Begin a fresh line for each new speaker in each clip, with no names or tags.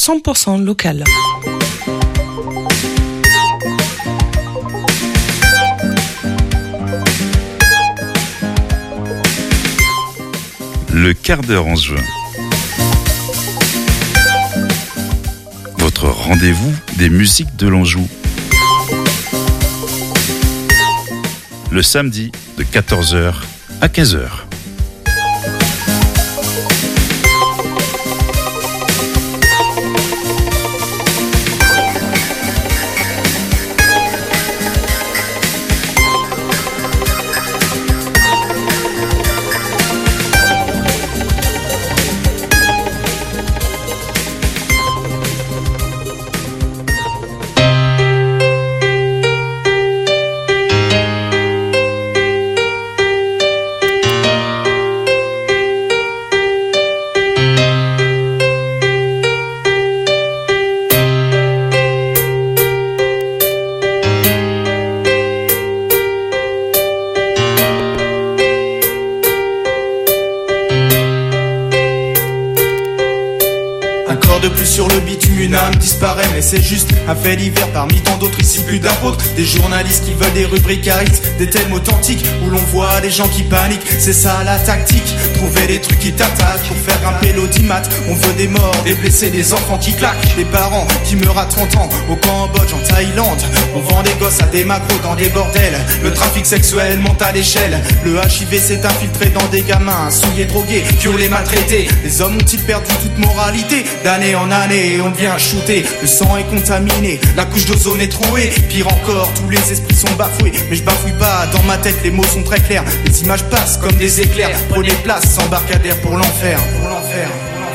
100% local.
Le quart d'heure en juin. Votre rendez-vous des musiques de l'Anjou. Le samedi de 14h à 15h.
Sur le bitume, une âme disparaît, mais c'est juste un fait divers parmi tant d'autres ici, plus d'apôtres, des journalistes qui veulent des rubriques à hits, des thèmes authentiques où l'on voit des gens qui paniquent. C'est ça la tactique, trouver des trucs qui t'attaquent pour faire grimper l'audimat. On veut des morts, des blessés, des enfants qui claquent, des parents qui meurent à 30 ans au Cambodge, en Thaïlande. On vend des gosses à des macros dans des bordels. Le trafic sexuel monte à l'échelle. Le HIV s'est infiltré dans des gamins souillés, drogués, violés, maltraités. Les hommes ont-ils perdu toute moralité? D'année en année, on devient shooté. Le sang est contaminé, la couche d'ozone est trouée. Pire encore, tous les esprits sont bafoués. Mais je bafouille pas, dans ma tête les mots sont très clairs. Les images passent comme des éclairs. Prenez place, embarcadère pour l'enfer. Pour l'enfer.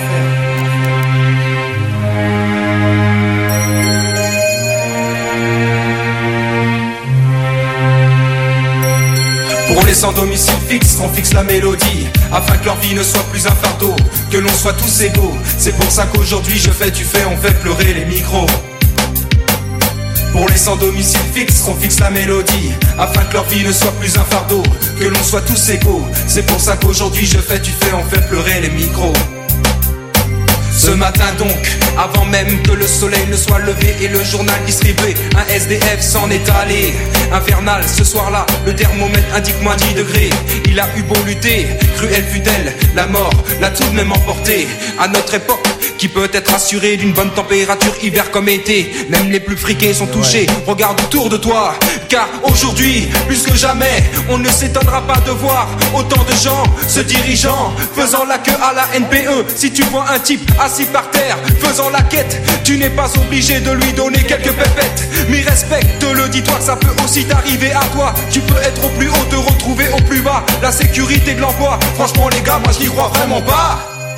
Pour les sans domicile fixe, on fixe la mélodie, afin que leur vie ne soit plus un fardeau, que l'on soit tous égaux. C'est pour ça qu'aujourd'hui je fais, tu fais, on fait pleurer les micros. Pour les sans domicile fixe, on fixe la mélodie, afin que leur vie ne soit plus un fardeau, que l'on soit tous égaux. C'est pour ça qu'aujourd'hui je fais, tu fais, on fait pleurer les micros. Ce matin donc, avant même que le soleil ne soit levé et le journal distribué, un SDF s'en est allé. Infernal, ce soir-là, le thermomètre indique moins 10 degrés. Il a eu beau lutter, cruel fut-elle, la mort l'a tout de même emporté. À notre époque, qui peut être assurée d'une bonne température hiver comme été, même les plus friqués sont touchés. Regarde autour de toi, car aujourd'hui, plus que jamais, on ne s'étonnera pas de voir autant de gens se dirigeant, faisant la queue à la NPE. Si tu vois un type assis par terre, faisant la quête, tu n'es pas obligé de lui donner quelques pépettes. Mais respecte-le, dis-toi que ça peut aussi t'arriver à toi. Tu peux être au plus haut, te retrouver au plus bas. La sécurité de l'emploi, franchement les gars, moi je n'y crois vraiment pas.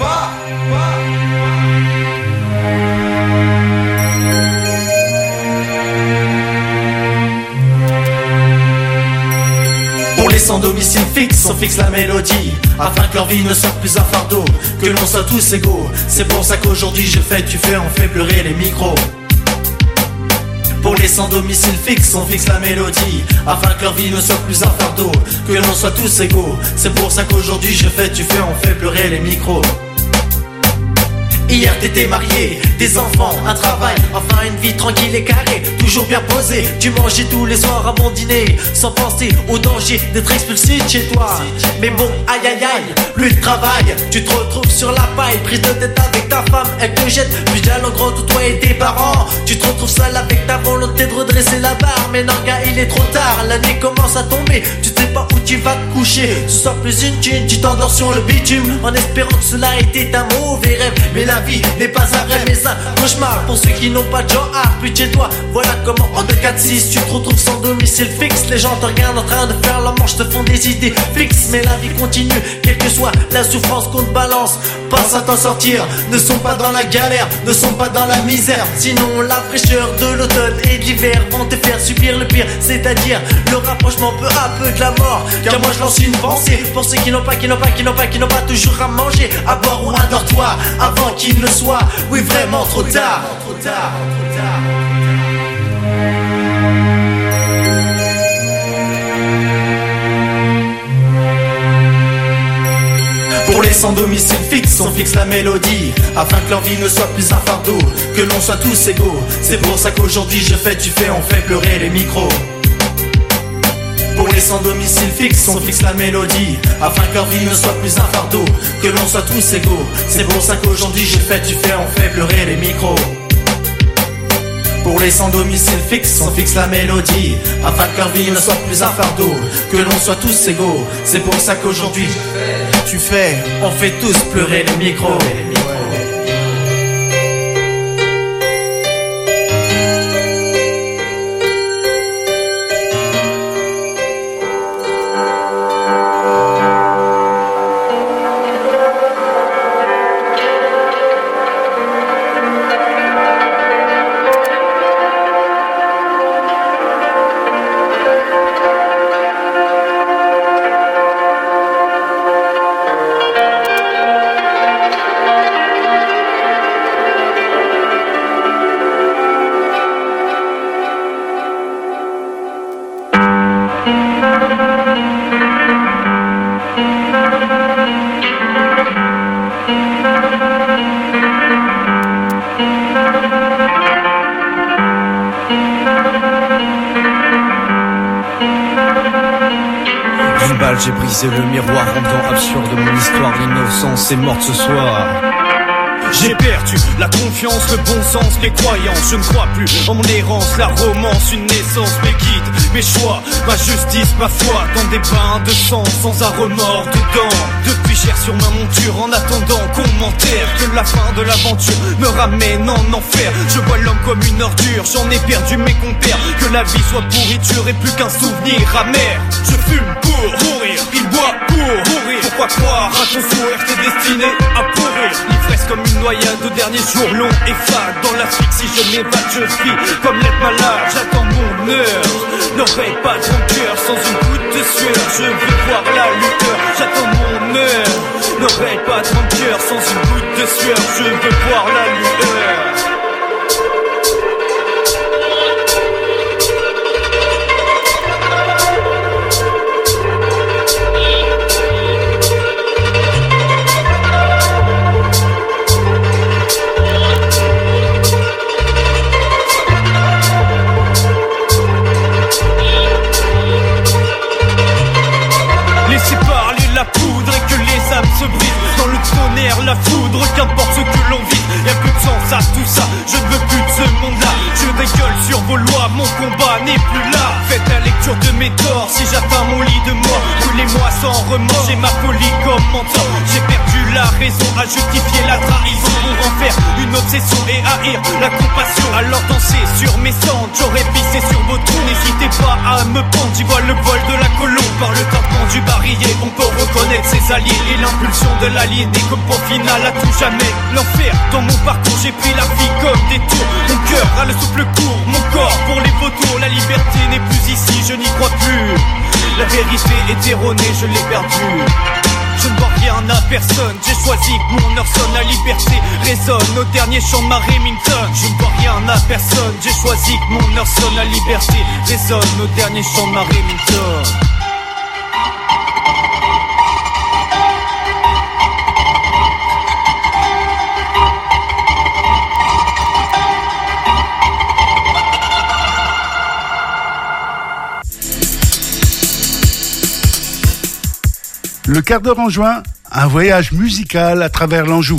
Pour les sans domicile fixe, on fixe la mélodie, afin que leur vie ne soit plus un fardeau, que l'on soit tous égaux. C'est pour ça qu'aujourd'hui je fais, tu fais, on fait pleurer les micros. Pour les sans domicile fixe, on fixe la mélodie, afin que leur vie ne soit plus un fardeau, que l'on soit tous égaux. C'est pour ça qu'aujourd'hui je fais, tu fais, on fait pleurer les micros. Hier t'étais marié, des enfants, un travail, enfin une vie tranquille et carrée, toujours bien posée. Tu mangeais tous les soirs à mon dîner, sans penser au danger d'être expulsé de chez toi. Mais bon, aïe aïe aïe, plus de travail, tu te retrouves sur la paille, prise de tête avec ta femme, elle te jette, puis dialogue entre toi et tes parents. Tu te retrouves seul avec ta volonté de redresser la barre. Mais non gars, il est trop tard, la nuit commence à tomber, tu sais pas où tu vas te coucher. Ce soir plus une thune, tu t'endors sur le bitume, en espérant que cela était un mauvais rêve. Mais la vie n'est pas un rêve mais un cauchemar pour ceux qui n'ont pas de genre art. Plus de chez toi, voilà comment en 2-4-6 tu te retrouves sans domicile fixe. Les gens te regardent en train de faire la manche, te font des idées fixes. Mais la vie continue, quelle que soit la souffrance qu'on te balance. Pense à t'en sortir, ne sont pas dans la galère, ne sont pas dans la misère. Sinon la fraîcheur de l'automne et de l'hiver vont te faire subir le pire, c'est-à-dire le rapprochement peu à peu de la mort. Car moi je lance une pensée pour ceux qui n'ont pas toujours à manger, à boire ou à dortoir, avant qu'il ne soit, oui vraiment trop tard. Pour Pour les sans domicile fixe, on fixe la mélodie afin que leur vie ne soit plus un fardeau, que l'on soit tous égaux. C'est pour ça qu'aujourd'hui je fais, tu fais, on fait pleurer les micros. Pour les sans domicile fixe, on fixe la mélodie afin que leur vie ne soit plus un fardeau, que l'on soit tous égaux. C'est pour ça qu'aujourd'hui je fais, tu fais, on fait pleurer les micros. Pour les sans domicile fixe, on fixe la mélodie afin que leur vie ne soit plus un fardeau, que l'on soit tous égaux. C'est pour ça qu'aujourd'hui tu fais, on fait tous pleurer les micros.
J'ai brisé le miroir, rendant absurde mon histoire. L'innocence est morte ce soir. J'ai perdu la confiance, le bon sens, mes croyances. Je ne crois plus en mon errance, la romance, une naissance, mes guides, mes choix, ma justice, ma foi, dans des bains de sang, sans un remords dedans. Depuis j'erre sur ma monture, en attendant qu'on m'enterre, que la fin de l'aventure me ramène en enfer. Je vois l'homme comme une ordure, j'en ai perdu mes compères. Que la vie soit pourriture et plus qu'un souvenir amer. Je fume pour mourir, il boit pour mourir. Pourquoi croire à ton sourire, t'es destiné à pourrir. L'ivresse comme une noyade au dernier jour long et fade. Dans l'asphyxie je m'évade, je fuis comme l'être malade. J'attends mon heure, n'aurai pas de rancœur sans une goutte de sueur. Je veux voir la lueur, j'attends mon heure, n'aurai pas de rancœur sans une goutte de sueur. Je veux voir la lueur. Se brise dans le tonnerre, la foudre, qu'importe ce que l'on vit, y'a plus de sens à tout ça, je ne veux plus de ce monde-là. Je dégueule sur vos lois, mon combat n'est plus là. Faites la lecture de mes torts, si j'atteins mon lit de mort, brûlez-moi sans remords, j'ai ma folie comme mentor. J'ai perdu la raison à justifier la trahison, pour en faire une obsession et haïr la compassion. Alors dansez sur mes cendres, j'aurais pissé sur vos trous. N'hésitez pas à me prendre, j'y vois le vol de la colombe. Par le tintement du barillet, on peut reconnaître ses alliés et l'impulsion de l'aliéné comme point final à tout jamais. L'enfer dans mon parcours, j'ai pris la vie comme des tours. Mon cœur a le souffle court, mon corps pour les vautours. La liberté n'est plus ici, je n'y crois plus. La vérité est erronée, je l'ai perdue. Je ne dois rien à personne, j'ai choisi que mon heure sonne. La liberté résonne au dernier chant de ma Remington. Je ne dois rien à personne, j'ai choisi que mon heure sonne. La liberté résonne au dernier chant de ma Remington.
Le quart d'heure en juin, un voyage musical à travers l'Anjou.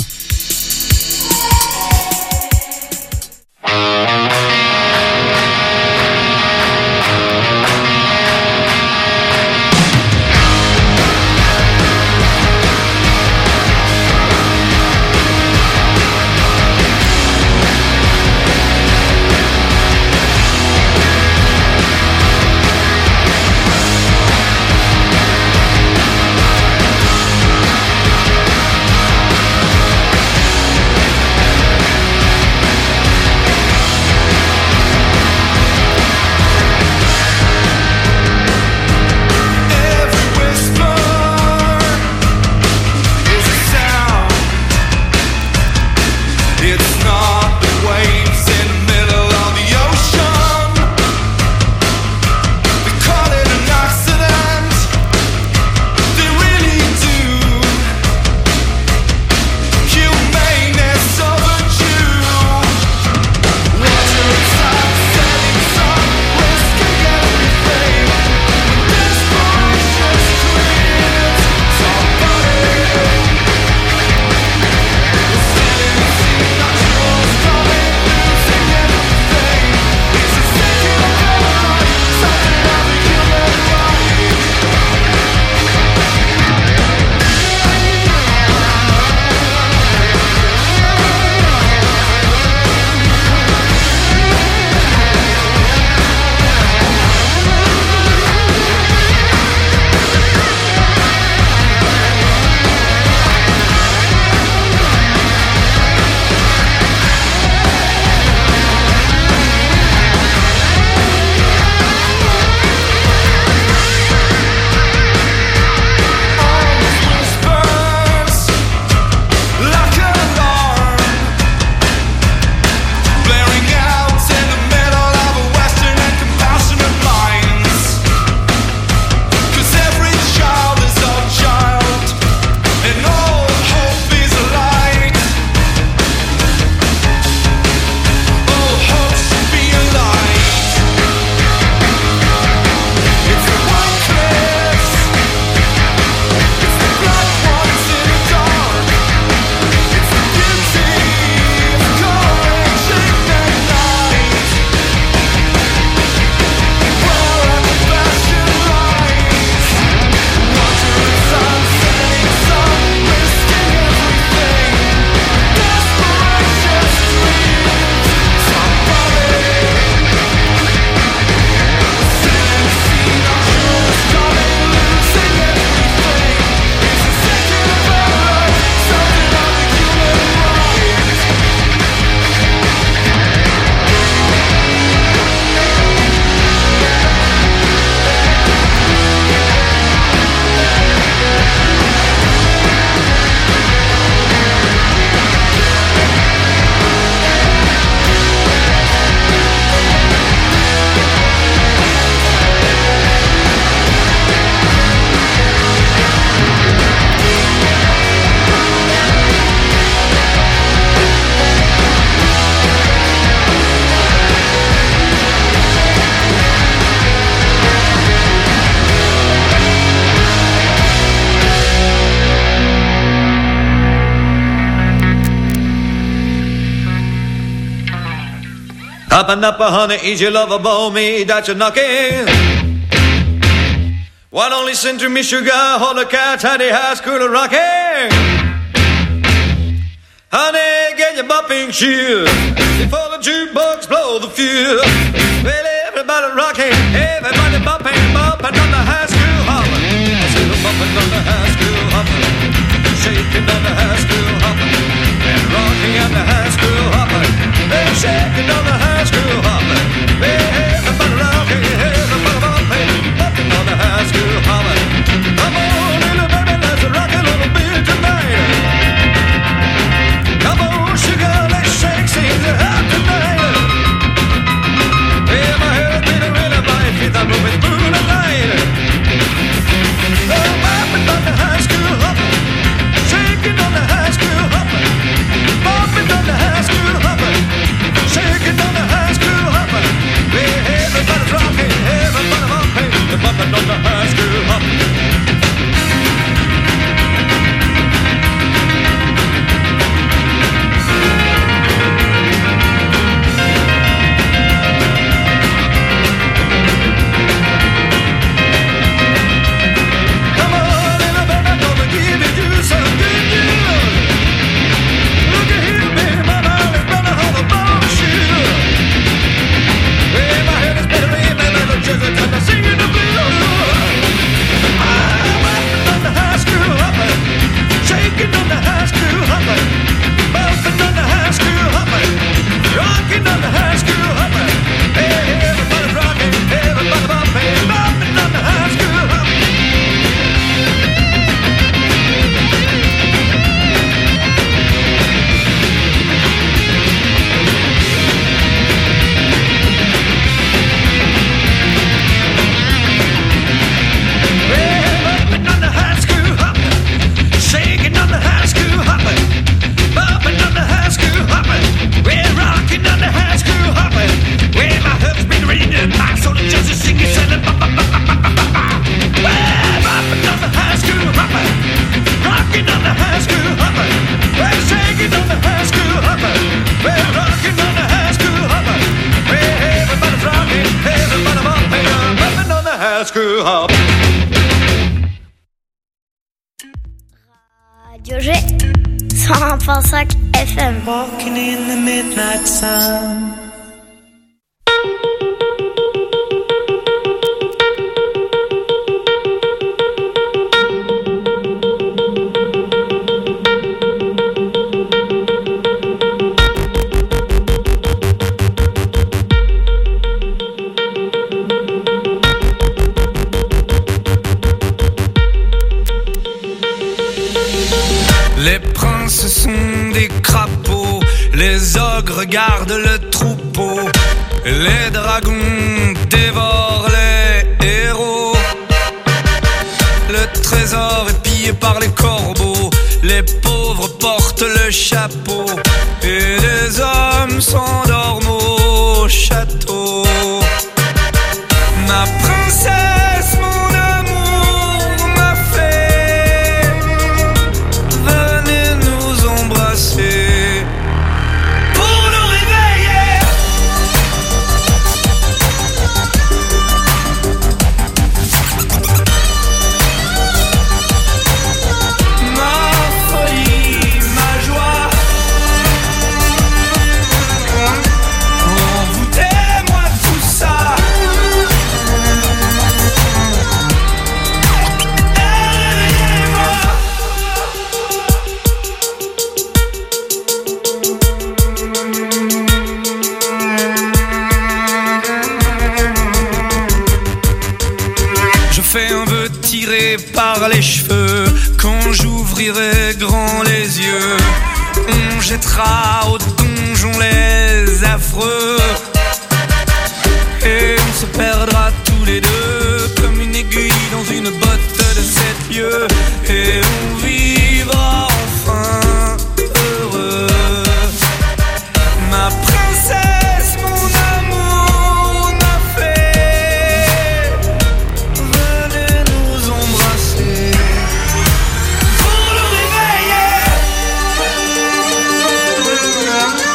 Up and up, honey, is your love about me that you're knocking? Why don't listen to me, sugar, hold the cat at the high school rocking? Honey, get your bumping shoes before the jukebox blow the fuse. Well, everybody rocking, everybody bumping, bumping on the high school hopper. I said bumping on the high school hopper, shaking on the high school hopper, and rocking on the high school hopper, and shaking on the high school hopper. Everybody rocking, everybody bumping, bumping on the high school hopper. Come on, little baby, let's rock a little bit tonight. Come on, sugar, let's shake things up tonight. Yeah, my head's been a really my feet are moving through the night. Oh, bumping on the high school hopper, shaking on the high school hopper, bumping on the high school hopper, shaking on the high school hopper. Yeah, everybody's rocking, everybody bumping, they're bumping on the high school hopper.
Radio G 101.5 FM.
Walking in the midnight sun.
Les princes sont des crapauds, les ogres gardent le troupeau, les dragons dévorent les héros. Le trésor est pillé par les corbeaux, les pauvres portent le chapeau, et les hommes s'endorment au château. Ma princesse, mon amour m'a fait, venez nous embrasser pour nous réveiller. Ma folie, ma joie, envoûtez-moi tout ça. Je fais un vœu tiré par les cheveux, quand j'ouvrirai grand les yeux, on jettera au donjon les affreux, et on se perdra tous les deux, comme une aiguille dans une botte de 7 lieues, et on vivra enfin heureux. Ma princesse, mon amour m'a fait, venez nous embrasser pour nous réveiller.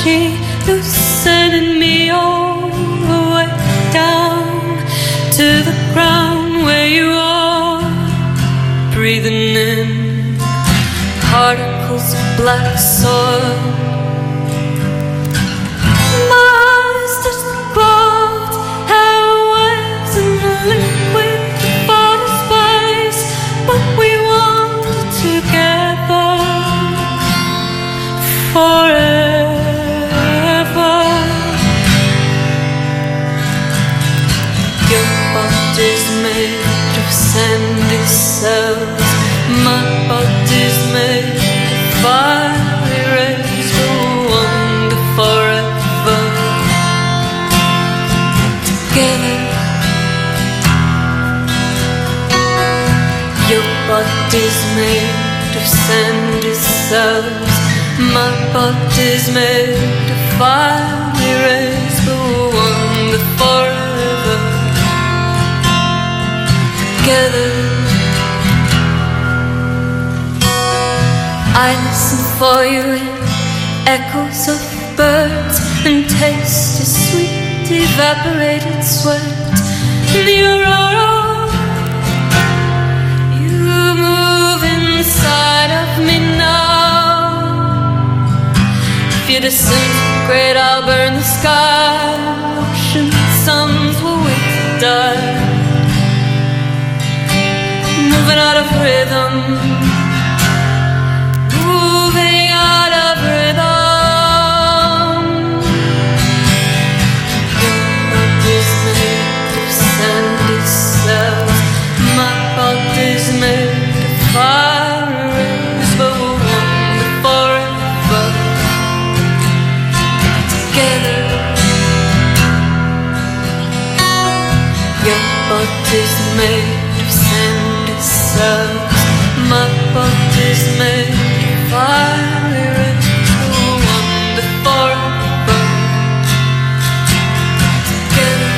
energy loosening me all the way down to the ground where you are, breathing in particles of black soil. Mars touched the clouds, had waves in the liquid for the space, but we wanted together forever. Your body's made of sandy cells, my body's made of fiery rays. We'll wander forever together. Your body's made of sandy cells, my body's made of fiery rays. We'll wander forever together. I listen for you in echoes of birds and taste your sweet evaporated sweat in the aurora. You move inside of me now. If you disintegrate, I'll burn the sky. Ocean suns will wait to die. Moving out of rhythm, moving out of rhythm. Your body's made of sandy cells, my body's made of fire rays. But we'll wander forever together. Your body's made of sandy cells, my body's made of fire rays. We'll wander forever together.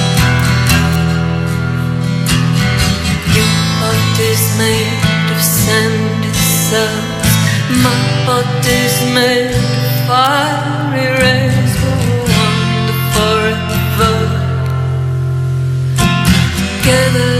Your body's made of sandy cells, my body's made of fire rays. We'll wander forever together.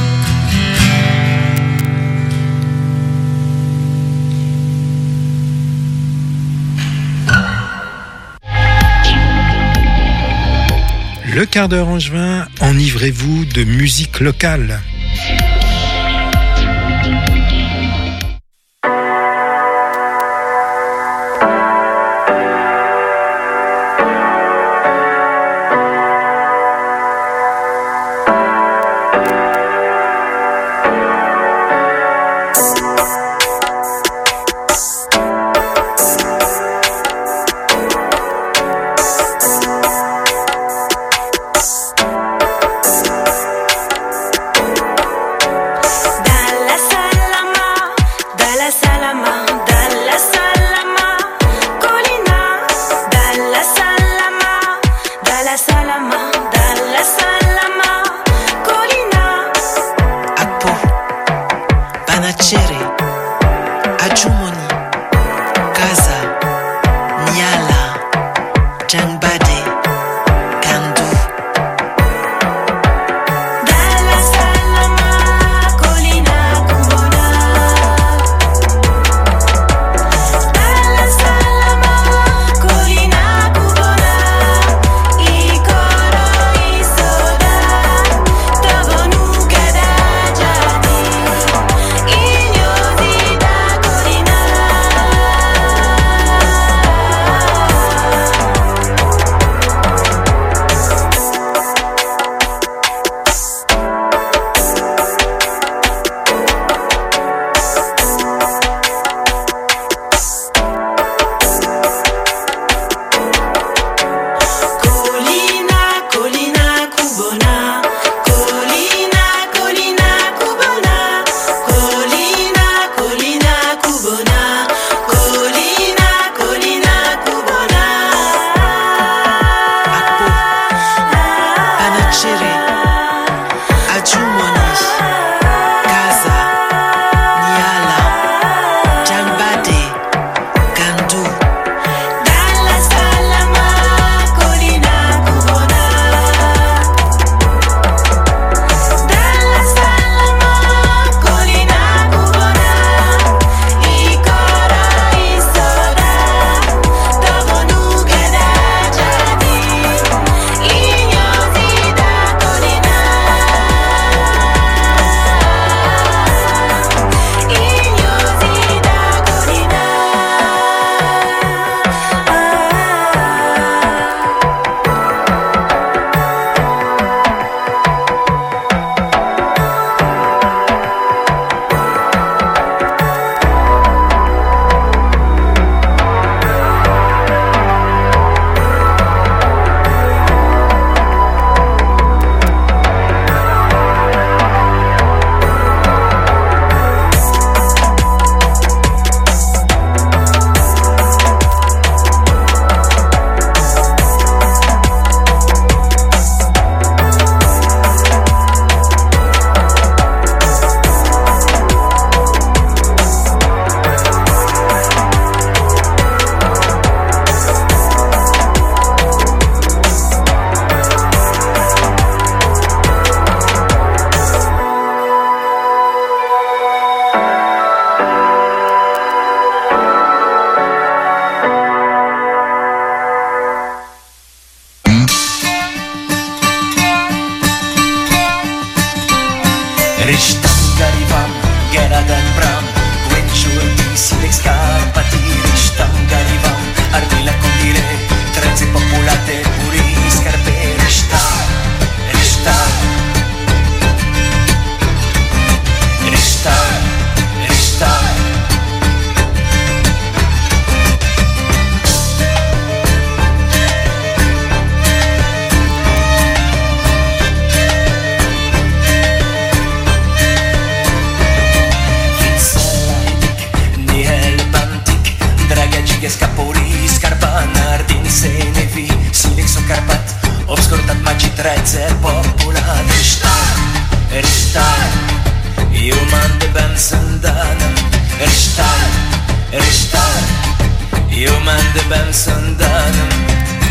Le quart d'heure en juin, enivrez-vous de musique locale.
Inyo Sieges Capori, Scarpa, Nardin, Senevi, Silex o Carpat, obscurat Magi Trezze, Popular, Ristar, Human de Ben Sandana, Ristar, Human de Ben Sandana.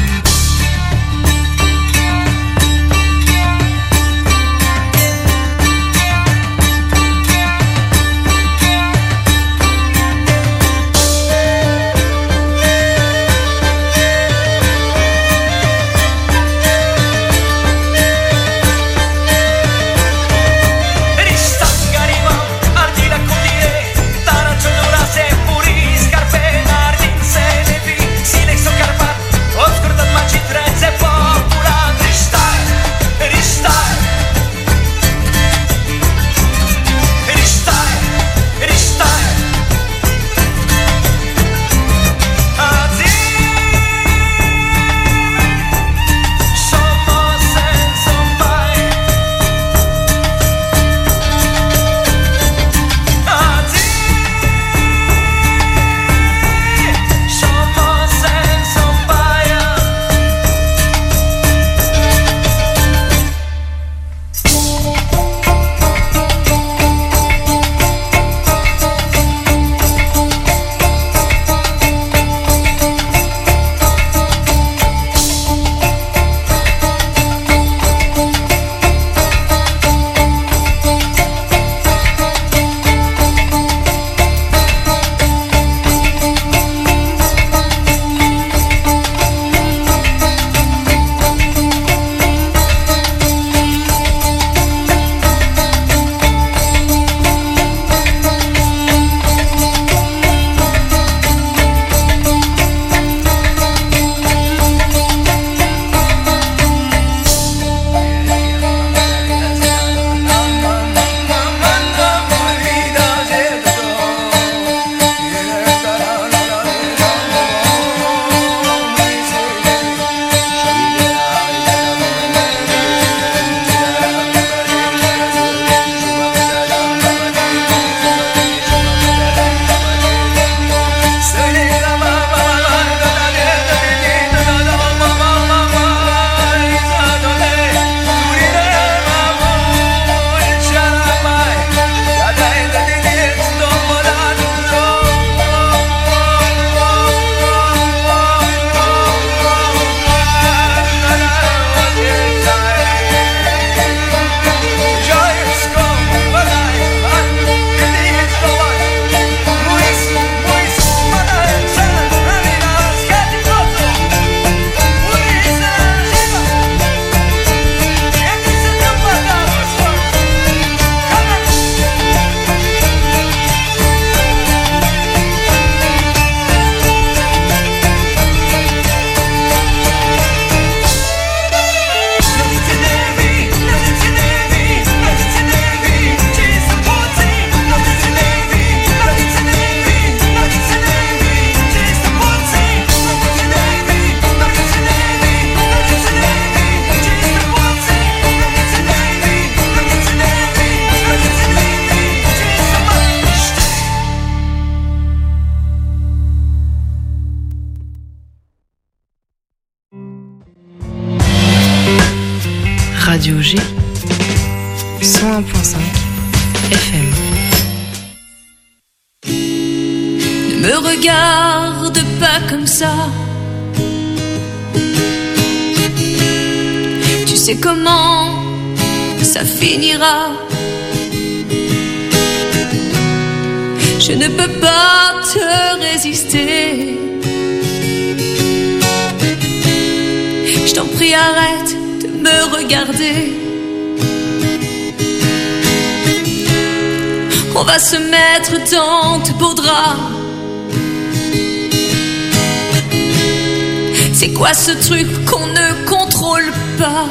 Radio G 101.5 FM.
Ne me regarde pas comme ça. Tu sais comment ça finira. Je ne peux pas te résister. Je t'en prie, arrête de me regarder. On va se mettre dans de beaux draps. C'est quoi ce truc qu'on ne contrôle pas?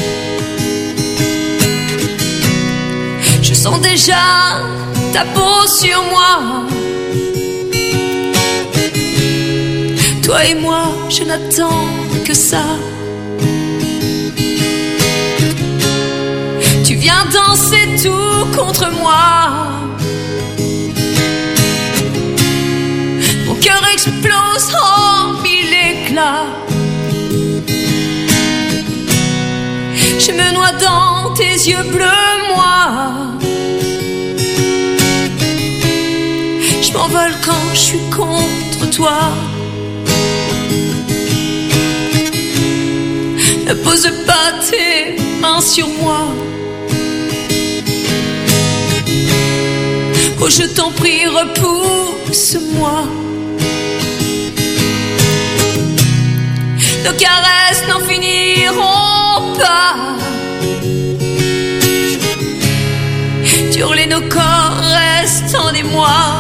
Je sens déjà ta peau sur moi. Toi et moi, je n'attends que ça. Tu viens danser tout contre moi. Mon cœur explose en mille éclats. Je me noie dans tes yeux bleus, moi. Je m'envole quand je suis contre toi. Ne pose pas tes mains sur moi. Oh, je t'en prie, repousse-moi. Nos caresses n'en finiront pas. Hurler nos corps restant des mois.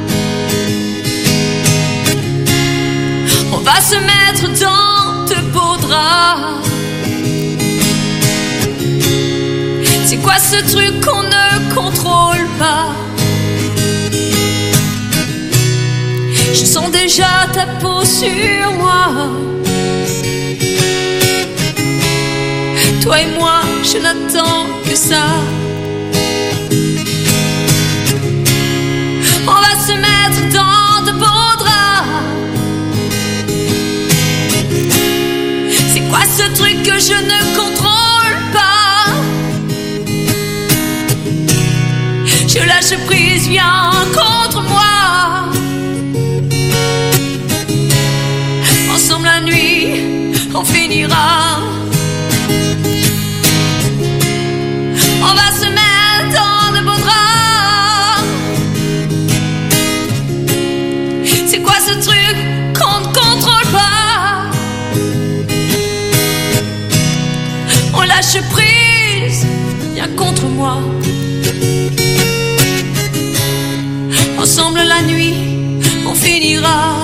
On va se mettre dans de beaux draps. C'est quoi ce truc qu'on ne contrôle pas? Je sens déjà ta peau sur moi. Toi et moi, je n'attends que ça. On va se mettre dans de beaux draps. C'est quoi ce truc que je ne contrôle pas? Je lâche prise, viens contre moi. Ensemble la nuit, on finira. On va se mettre dans de beaux draps. C'est quoi ce truc qu'on ne contrôle pas? On lâche prise, viens contre moi. Ensemble la nuit, on finira.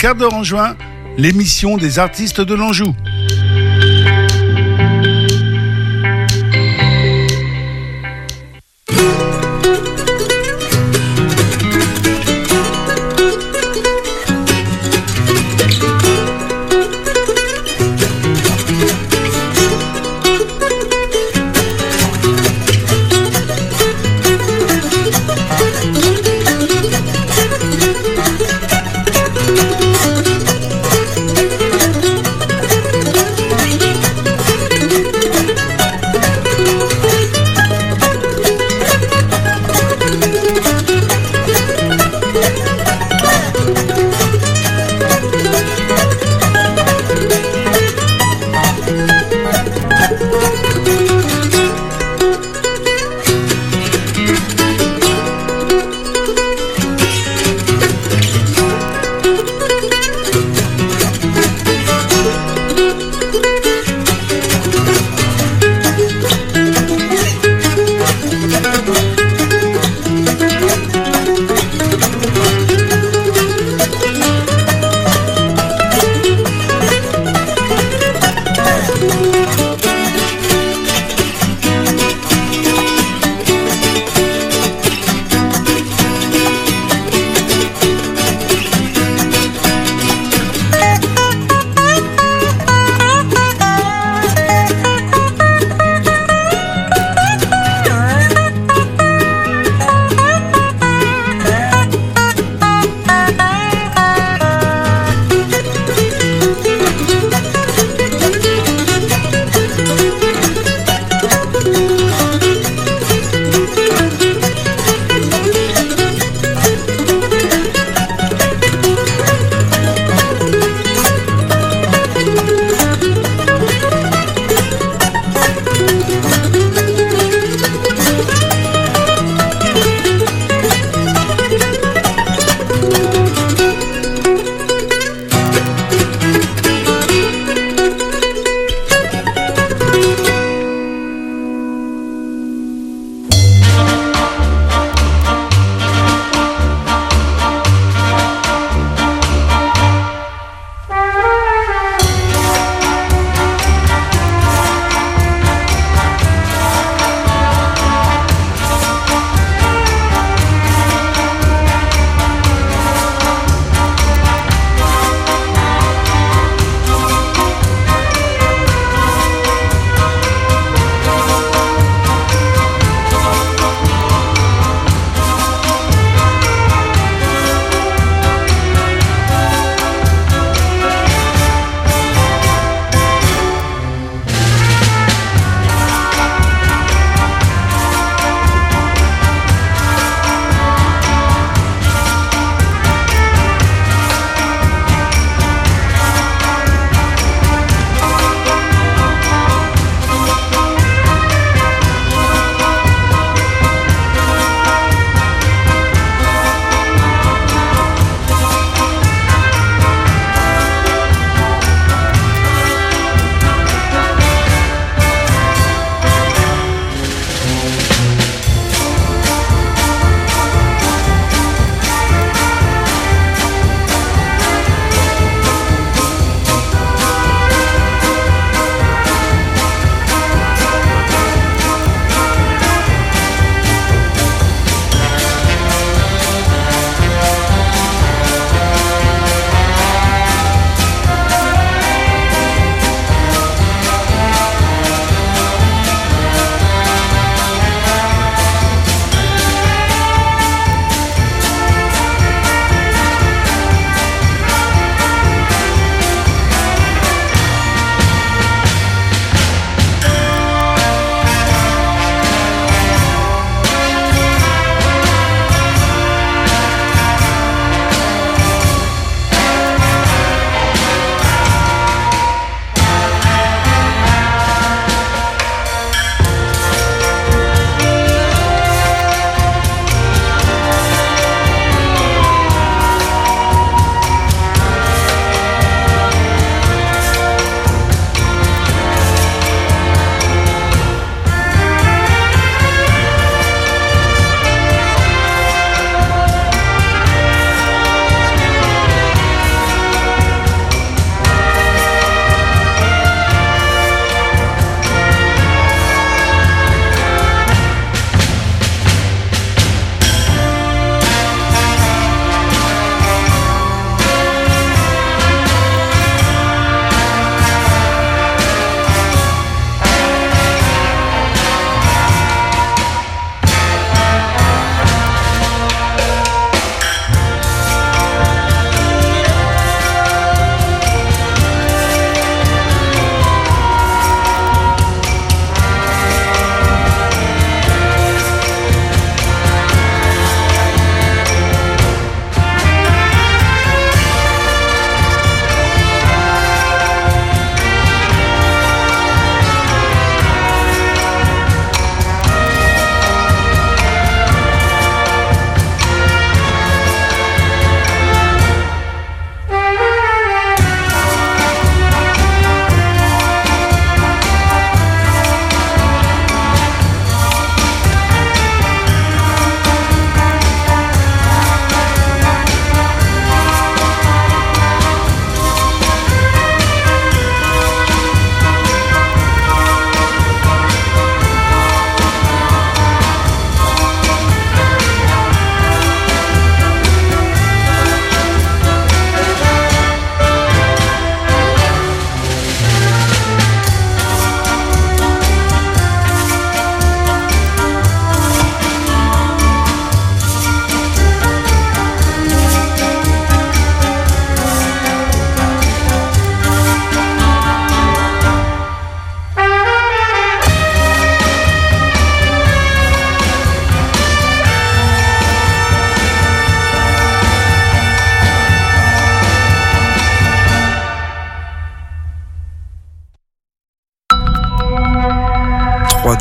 quart d'heure en juin, l'émission des artistes de l'Anjou.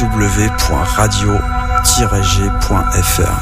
www.radio-g.fr.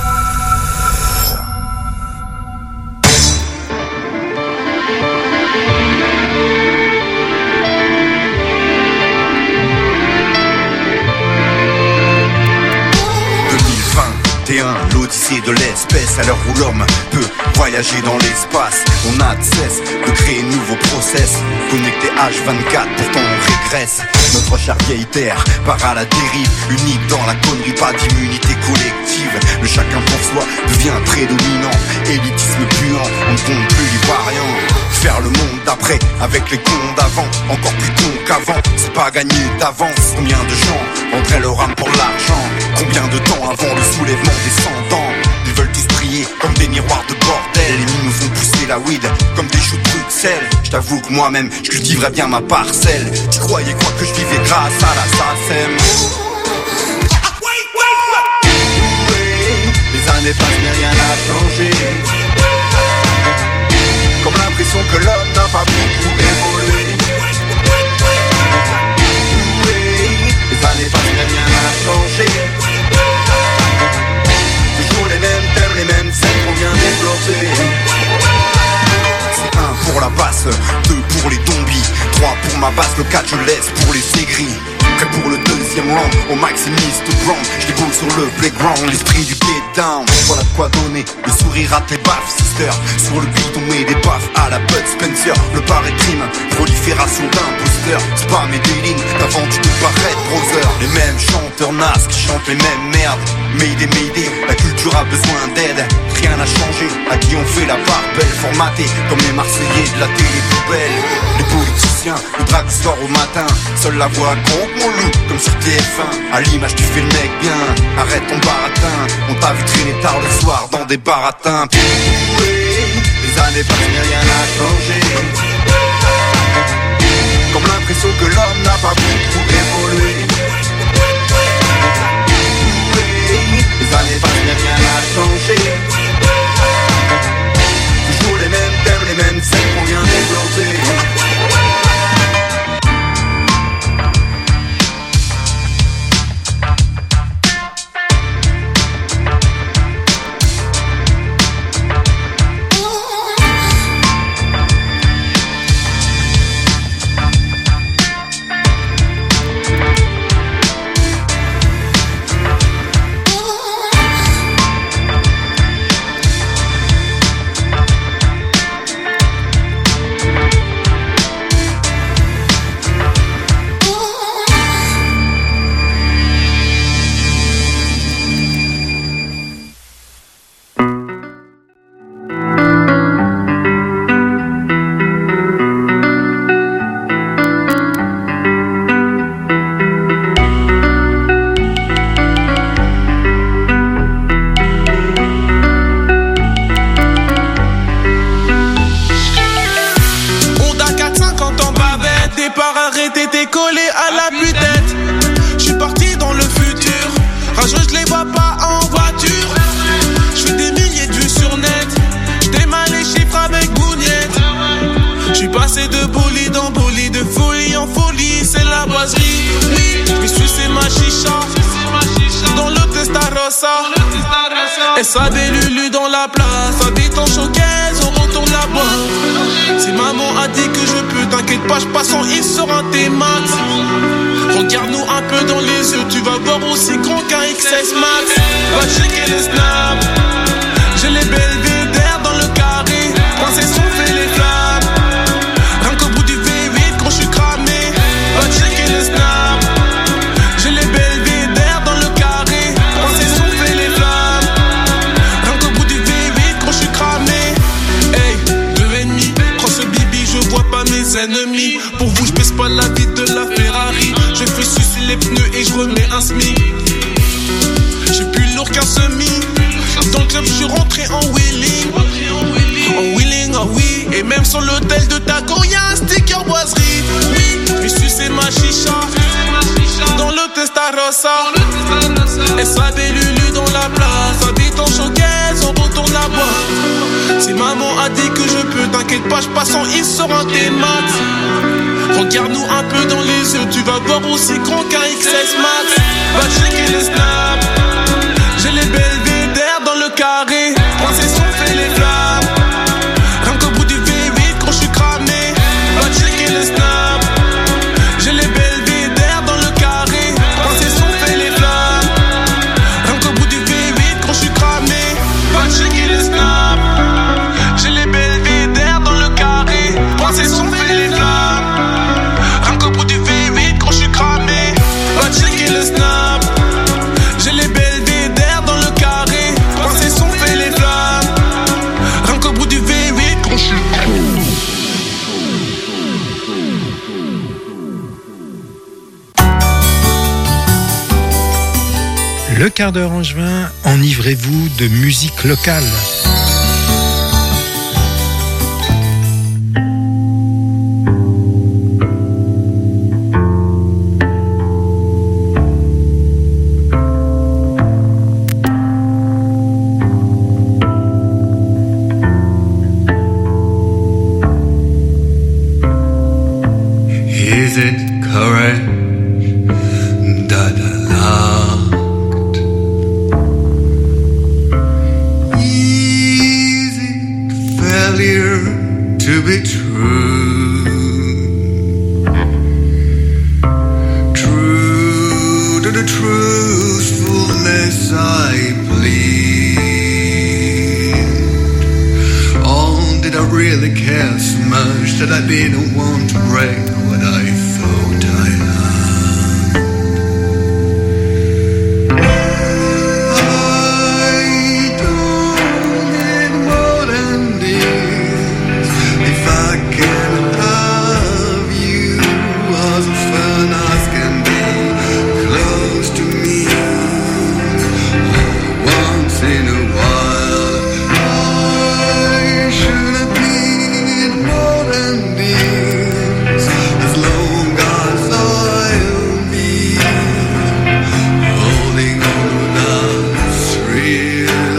L'odyssée de l'espèce, à l'heure où l'homme peut voyager dans l'espace. On a de cesse de créer de nouveaux process, connectés H24, pourtant on régresse. Notre chère vieille terre part à la dérive, unique dans la connerie, pas d'immunité collective. Le chacun pour soi devient prédominant, élitisme puant, on ne compte plus les variants. Faire le monde d'après avec les cons d'avant, encore plus cons qu'avant, c'est pas gagné d'avance. Combien de gens vendraient leur âme pour l'argent? Combien de temps avant le soulèvement des 100 ans? Ils veulent tous briller comme des miroirs de bordel. Les mines nous ont poussé la weed comme des choux de Bruxelles. Je t'avoue que moi-même, je cultiverais bien ma parcelle. Tu croyais quoi que je vivais grâce à la SACEM? Les années passent mais rien n'a changé, comme l'impression que l'homme n'a pas beaucoup évolué. Les années passent mais rien n'a changé, toujours les mêmes thèmes, les mêmes scènes qu'on vient développer. C'est 1 pour la basse, 2 pour les zombies, 3 pour ma basse, le 4 je laisse pour les aigris. Prêt pour le deuxième round, au maximiste ground. Je déboule sur le playground, l'esprit du get down. Voilà de quoi donner, le sourire à tes baffes, sister. Sur le beat on met des baffes à la Bud Spencer. Le paraît crime, prolifération d'imposteur. Spam et des lignes, t'as vendu tout paraître browser. Les mêmes chanteurs nasses qui chantent les mêmes merdes. Mayday, Mayday, la culture a besoin d'aide. Rien n'a changé, à qui on fait la part belle. Formaté comme les Marseillais de la télé poubelle. Les politiciens, le drague sort au matin. Seule la voix compte mon loup, comme sur TF1. À l'image tu fais le mec bien, arrête ton baratin. On t'a vu traîner tard le soir dans des baratins. Les années passent mais rien n'a changé, comme l'impression que l'homme n'a pas beaucoup évolué. Les années passent mais rien n'a changé, toujours les mêmes thèmes, les mêmes scènes qu'on vient développer.
SAB Lulu dans la place, habite en showcase, on retourne la boîte. Si maman a dit que je peux, t'inquiète pas, je passe en il sera tes max. Regarde-nous un peu dans les yeux, tu vas voir aussi grand qu'un XS Max. Va checker les snaps, j'ai les belvédères dans le carré. Princesse on fait les flammes, rien qu'au bout du V8 quand je suis cramé. Va checker les snaps, j'ai les belvédères dans le carré. Princesse on fait les flammes, rien qu'au bout du V8 quand je suis cramé. Hey, 2,5, cross bibi, je vois pas mes ennemis. Pour vous je baisse pas la vie de la Ferrari. Je fais sucer les pneus et je remets un SMI. J'ai plus lourd qu'un semi. Dans le club je suis rentré en wheeling. En wheeling, ah oui. Et même sur l'hôtel de Tago y'a un sticker boiserie. Oui, je sucer ma chicha dans le Testarossa. SAB Lulu dans la place, habite en showcase, on retourne la boîte. Si maman a dit que je peux, t'inquiète pas, je passe en il sera tes max. Regarde-nous un peu dans les yeux, tu vas voir aussi grand qu'un XS Max. Va checker le snap. J'ai les belvédères dans le carré. Princesse, on fait les flammes. Rien qu'au bout du V8 quand je suis cramé. Va checker le snap. J'ai les belvédères dans le carré. Princesse, on fait les flammes. Rien qu'au bout du V8 quand je suis cramé. Va checker le snap. J'ai les belvédères dans le carré. Princesse, on fait les flammes. Rien qu'au bout du V8 quand je suis cramé. Va checker le snap. J'ai les belvédères dans le carré. Princesse, on fait les flammes. Rien qu'au bout du V8 quand je suis
Le quart d'heure angevin, enivrez-vous de musique locale.
Is it correct that I loved? Is it failure to be true? True to the truthfulness I plead. Oh, did I really care so much that I didn't want to break what I thought I loved? I don't need more than this. If I can have you as often as can be close to me, once in a while, I should have been more than this. As long as I'll be holding on to that thrill.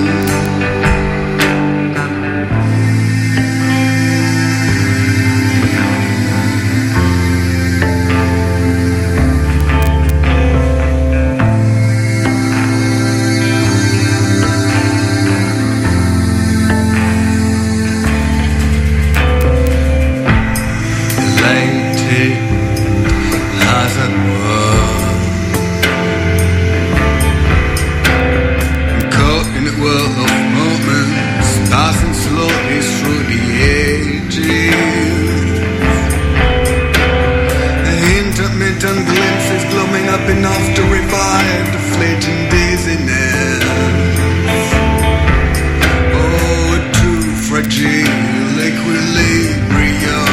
Elated as I was, caught in a whirl of moments, passing slowly through the ages. Intermittent glimpses gloaming up enough to revive the fleeting dizziness. Oh, too fragile equilibrium.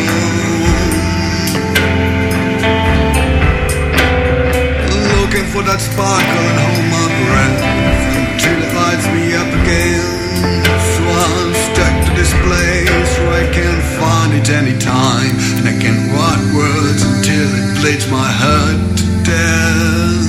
Looking for that sparkle and hold my breath until it lights me up again. So I'm stuck to this place where I can't find it anytime, and I can't write words until it bleeds my heart to death.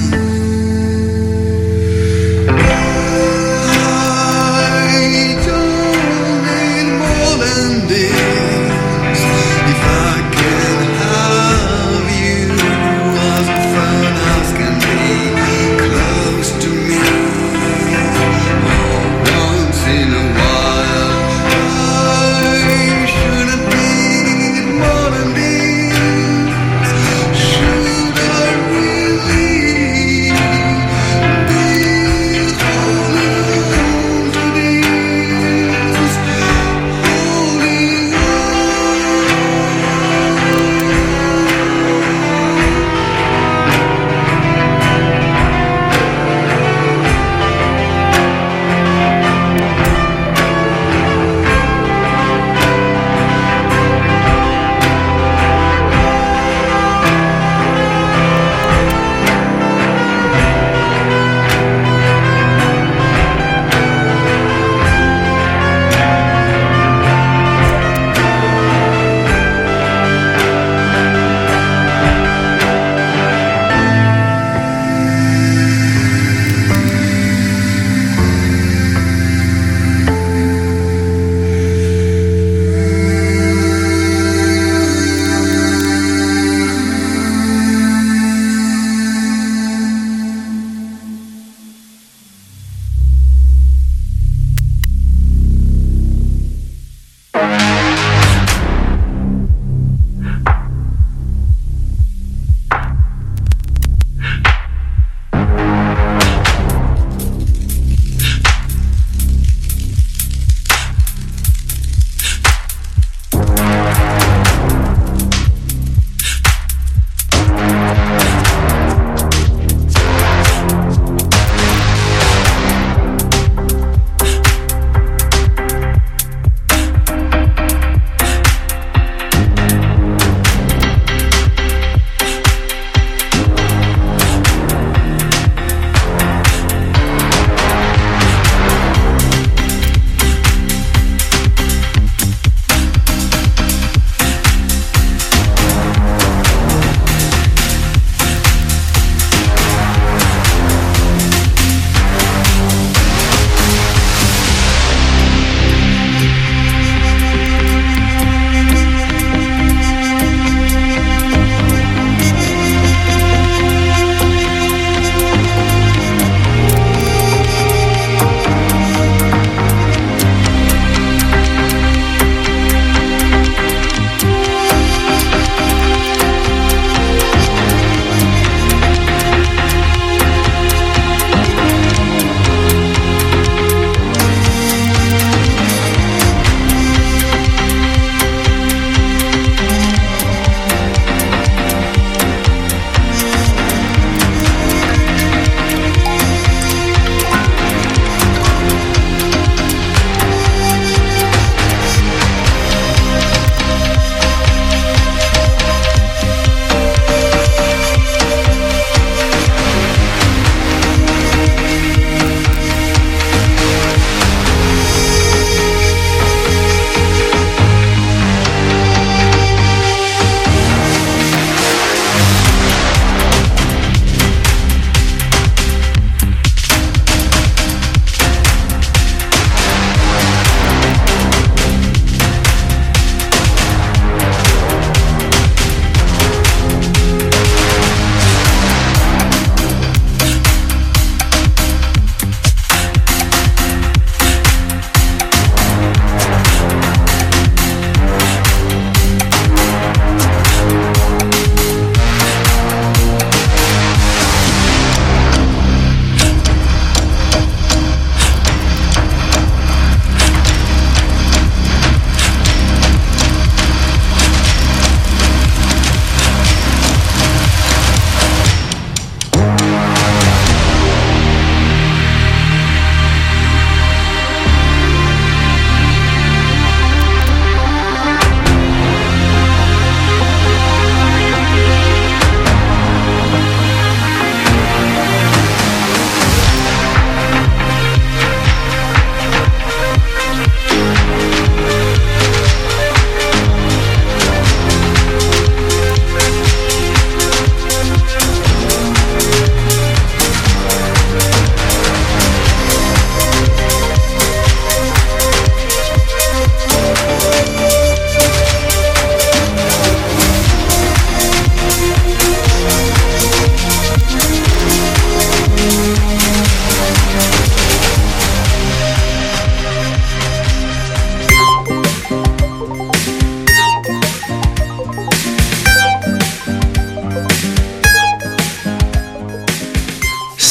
I don't need more than this. If I can have you as often as can be close to me, or once in a while, I should have been more than this. Should I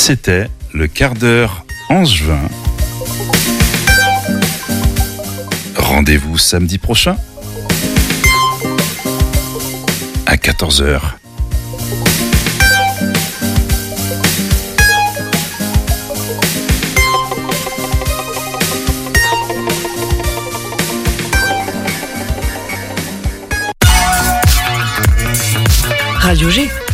C'était le quart d'heure angevin. Rendez-vous samedi prochain à 14h.
Radio G.